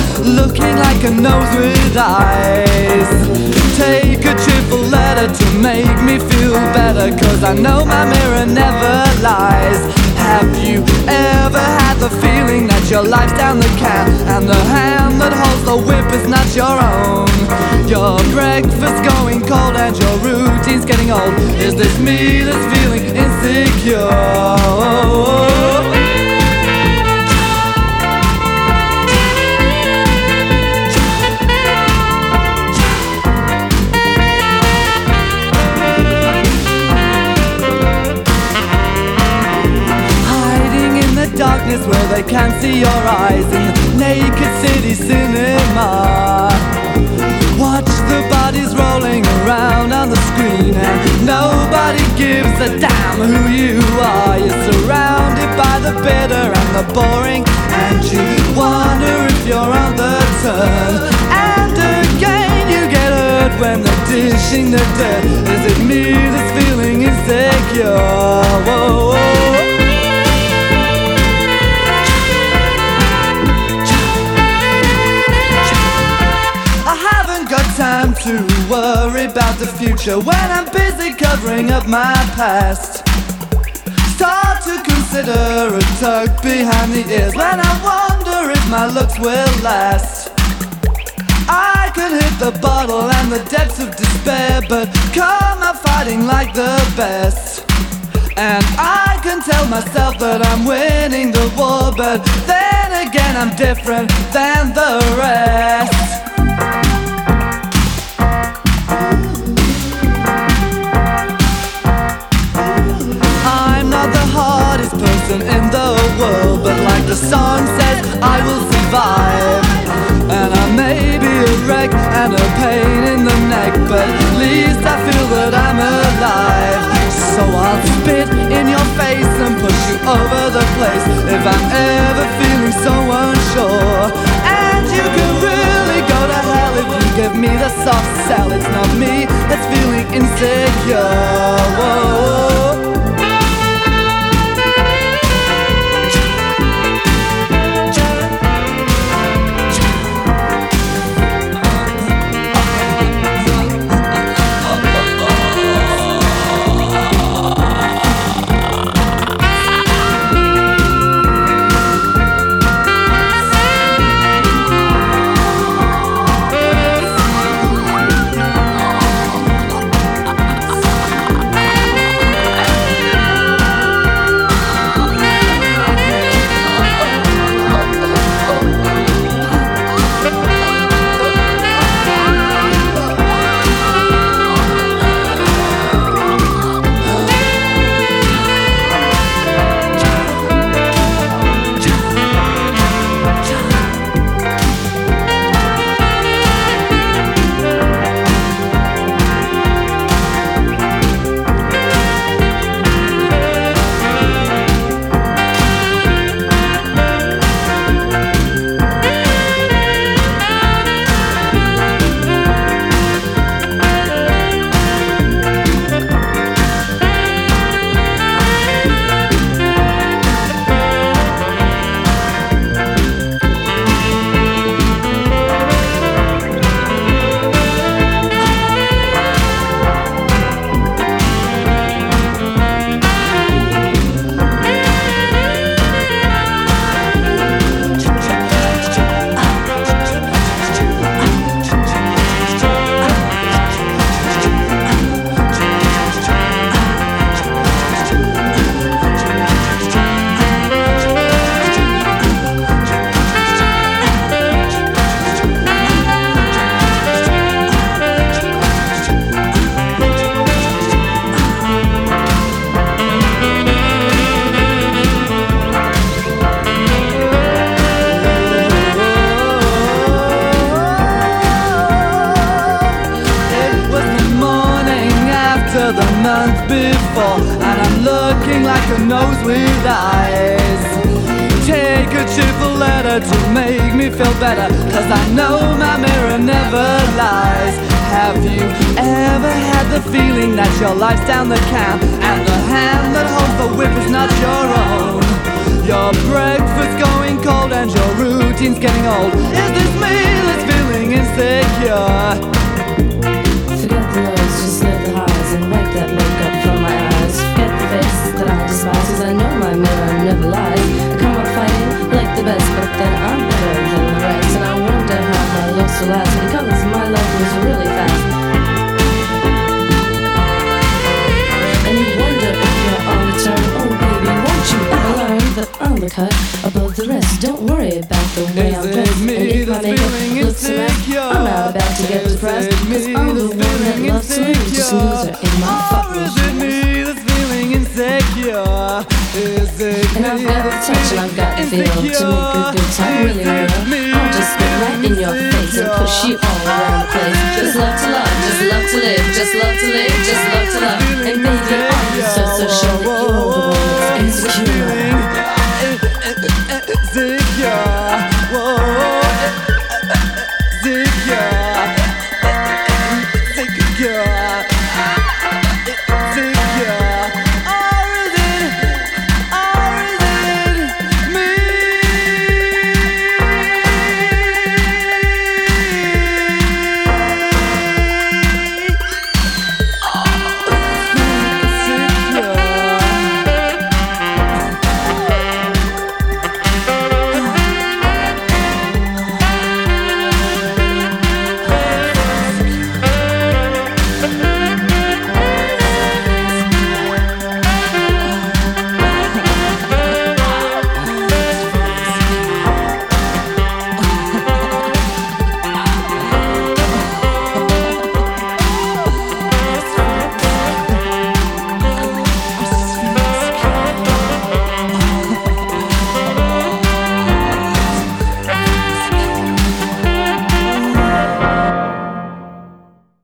looking like a nose with eyes. Take a cheerful letter to make me feel better, 'cause I know my mirror never lies. Have you ever had the feeling that your life's down the can, and the hand that holds the whip is not your own? Your breakfast going cold and your routine's getting old. Is this me that's feeling insecure? Darkness where they can't see your eyes, in the naked city cinema. Watch the bodies rolling around on the screen, and nobody gives a damn who you are. You're surrounded by the bitter and the boring, and you wonder if you're on the turn. And again you get hurt when they're dishing the dirt. Is it me that's feeling insecure? Whoa, whoa. Time to worry about the future when I'm busy covering up my past. Start to consider a tug behind the ears when I wonder if my looks will last. I could hit the bottle and the depths of despair, but come out fighting like the best. And I can tell myself that I'm winning the war, but then again I'm different than the rest. Person in the world, but like the song says, I will survive. And I may be a wreck and a pain in the neck, but at least I feel that I'm alive. So I'll spit in your face and push you over the place if I'm ever feeling so unsure. And you can really go to hell if you give me the soft sell. It's not me that's feeling insecure. Whoa. before, and I'm looking like a nose with eyes. Take a cheerful letter to make me feel better, 'cause I know my mirror never lies. Have you ever had the feeling that your life's down the can, and the hand that holds the whip is not your own? Your breakfast going cold and your routine's getting old. Is this me? this will last because my love moves really fast. And you wonder if you're on the turn. Oh baby, won't you ever learn that I'm the cut above the rest? Don't worry about the way I'm dressed. And if my makeup looks a mess, I'm not about to get depressed, cause I'm the one that loves to lose, just loser in my fucking Is it me that's feeling insecure? Is it and I've got the touch and I've got the feel to make a good time really real. I'll just spit right in your face and push you all around the place. Just love to love, just love to live, just love to live, just love to love. And baby,